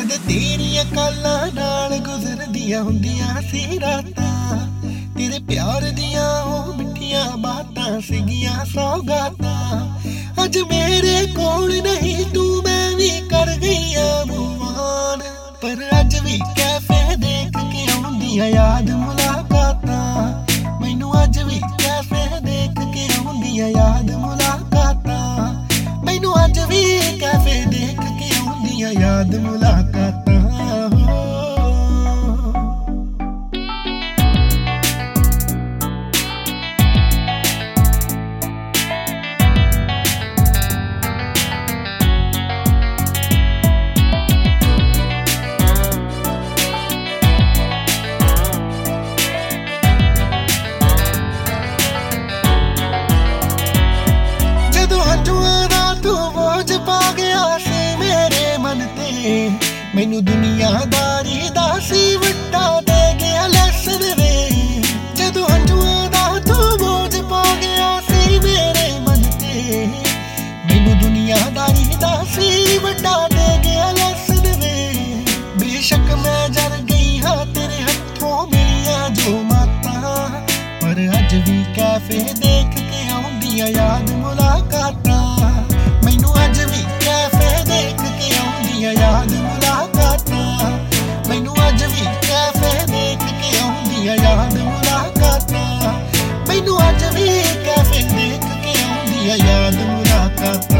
ਜਦ ਤੇਰੀਆਂ ਕਾਲਾਂ ਨਾਲ ਗੁਜ਼ਰਦੀਆਂ ਹੁੰਦੀਆਂ ਸੀ ਰਾਤਾਂ, ਤੇਰੇ ਪਿਆਰ ਦੀਆਂ ਉਹ ਮਿੱਠੀਆਂ ਬਾਤਾਂ ਸੀਗੀਆਂ ਸੌਗਾਤਾਂ। ਅੱਜ ਮੇਰੇ ਕੋਲ ਨਹੀਂ ਤੂੰ, ਮੈਂ ਵੀ ਕਰ ਗਈ ਆ ਮੂਵਾਨ, ਪਰ ਅੱਜ ਵੀ ਕੈਫੇ ਦੇਖ ਕੇ ਆਉਂਦੀਆਂ ਯਾਦ ਮੁਲਾਕਾਤਾਂ। ਮੈਨੂੰ ਅੱਜ ਵੀ ਕੈਫੇ ਦੇਖ ਕੇ ਆਉਂਦੀਆਂ ਯਾਦ ਮੁਲਾਕਾਤਾਂ। ਮੈਨੂੰ ਅੱਜ ਵੀ ਕੈਫੇ ਦੇਖ ਕੇ ਆਉਂਦੀਆਂ ਯਾਦ ਮੁਲਾਕਾਤਾਂ। ਮੈਨੂੰ ਦੁਨੀਆਦਾਰੀ ਦਾ ਸੀ ਵੱਡਾ ਦੇ ਗਿਆ ਲੈਸਨ ਵੇ, ਜਦੋਂ ਹੰਝੂਆਂ ਦਾ ਤੂੰ ਬੋਝ ਪਾ ਗਿਆ ਸੀ ਮੇਰੇ ਮਨ ਤੇ। ਮੈਨੂੰ ਦੁਨੀਆਦਾਰੀ ਦਾ ਸੀ ਵੱਡਾ ਦੇ ਗਿਆ ਲੈਸਨ ਵੇ। ਬੇਸ਼ੱਕ ਮੈਂ ਜਰ ਗਈ ਹਾਂ ਤੇਰੇ ਹੱਥੋਂ ਮਿਲੀਆਂ ਜੋ ਮਾਤਾਂ, ਪਰ ਅੱਜ ਵੀ ਕੈਫੇ ਦੇਖ ਕੇ ਆਉਂਦੀਆਂ ਯਾਦ ਮੁਲਾਕਾਤਾਂ। ਮੈਨੂੰ ਅੱਜ ਵੀ ਕੈਫੇ ਦੇਖ ਕੇ ਆਉਂਦੀਆਂ ਯਾਦ ਮੁਲਾਕਾਤਾਂ। ਮੈਨੂੰ ਅੱਜ ਵੀ ਕੈਫੇ ਦੇਖ ਕੇ ਆਉਂਦੀਆਂ ਯਾਦ ਮੁਲਾਕਾਤਾਂ। ਮੈਨੂੰ ਅੱਜ ਵੀ ਕੈਫੇ ਦੇਖ ਕੇ ਆਉਂਦੀਆਂ ਯਾਦ ਮੁਲਾਕਾਤਾਂ।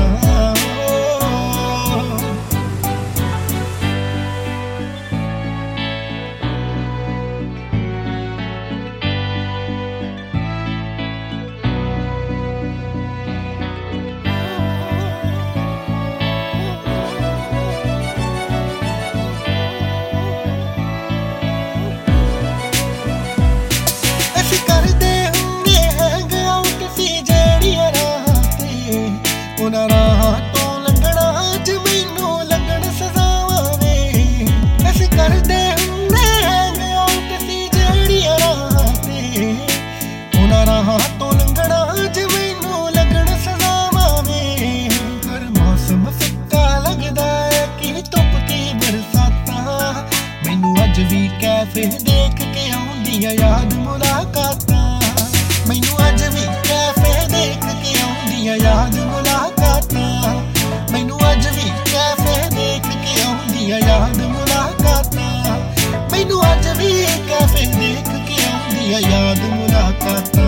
ਉਹਨਾਂ ਰਾਹਾਂ ਤੋਂ ਲੰਘਣਾ ਅੱਜ ਮੈਨੂੰ ਲੱਗਣ ਸਜ਼ਾਵਾਂ ਵੇ। ਅਸੀਂ ਕਰਦੇ ਹੁੰਦੇ ਹੈਂਗ ਆਊਟ ਸੀ ਜਿਹੜੀਆਂ ਰਾਹਾਂ ਤੇ, ਉਹਨਾਂ ਰਾਹਾਂ ਤੋਂ ਲੰਘਣਾ ਅੱਜ ਮੈਨੂੰ ਲੱਗਣ ਸਜ਼ਾਵਾਂ ਵੇ। ਹਰ ਮੌਸਮ ਫਿੱਕਾ ਲੱਗਦਾ ਹੈ ਕਿ ਧੁੱਪ ਕੀ ਬਰਸਾਤਾਂ। ਮੈਨੂੰ ਅੱਜ ਵੀ ਕੈਫੇ ਦੇਖ ਕੇ ਆਉਂਦੀਆਂ ਯਾਦ ਮੁਲਾਕਾਤਾਂ। ਮੈਨੂੰ ਅੱਜ ਵੀ ਕੈਫੇ ਦੇਖ ਕੇ ਆਉਂਦੀਆਂ ਯਾਦ ਮੁਲਾਕਾਤਾਂ। ਮੈਨੂੰ ਅੱਜ ਵੀ ਕੈਫੇ ਦੇਖ ਕੇ ਆਉਂਦੀਆਂ ਯਾਦ ਮੁਲਾਕਾਤਾਂ। ਮੈਨੂੰ ਅੱਜ ਵੀ ਕੈਫੇ ਦੇਖ ਕੇ ਆਉਂਦੀਆਂ ਯਾਦ ਮੁਲਾਕਾਤਾਂ।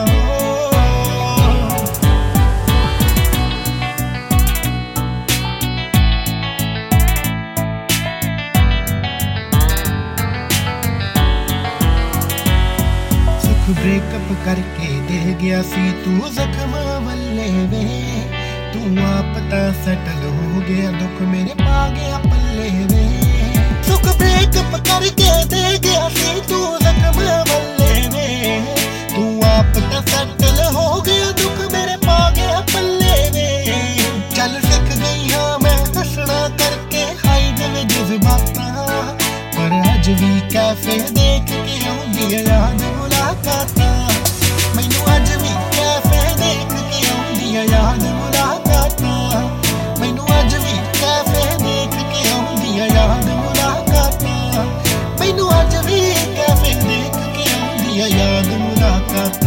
ਬ੍ਰੇਕਅਪ ਕਰਕੇ ਦੇ ਗਿਆ ਸੀ ਤੂੰ ਜ਼ਖਮ ਵੱਲੇ ਵੇ। ਤੂੰ ਆਪ ਤਾਂ ਸੈਟਲ ਹੋ ਗਿਆ, ਦੁੱਖ ਮੇਰੇ ਪਾ ਗਿਆ ਪੱਲੇ ਵੇ। ਸੁੱਖ ਬ੍ਰੇਕਅਪ ਕਰਕੇ ਦੇ ਗਿਆ ਸੀ ਤੂੰ ਜ਼ਖਮ ਵੱਲੇ ਵੇ। ਤੂੰ ਆਪ ਤਾਂ ਸੈਟਲ ਹੋ ਗਿਆ, ਦੁੱਖ ਮੇਰੇ ਪਾ ਗਿਆ ਪੱਲੇ ਵੇ। ਚੱਲ ਸਿੱਖ ਗਈ ਹਾਂ ਮੈਂ ਹੱਸਣਾ ਕਰਕੇ ਹਾਈ ਦੇ ਜਜ਼ਬਾਤਾਂ, ਪਰ ਅੱਜ ਵੀ ਕੈਫੇ ਦੇਖ ਕੇ ਆਉਂਦੀਆਂ ਯਾਦ ਮੁਲਾਕਾਤਾਂ। ਮੈਨੂੰ ਅੱਜ ਵੀ ਕੈਫੇ ਦੇਖ ਕੇ ਆਉਂਦੀਆਂ ਯਾਦ ਮੁਲਾਕਾਤਾਂ। ਮੈਨੂੰ ਅੱਜ ਵੀ ਕੈਫੇ ਦੇਖ ਕੇ ਆਉਂਦੀਆਂ ਯਾਦ ਮੁਲਾਕਾਤਾਂ। ਮੈਨੂੰ ਅੱਜ ਵੀ ਕੈਫੇ ਦੇਖ ਕੇ ਆਉਂਦੀਆਂ ਯਾਦ ਮੁਲਾਕਾਤਾਂ।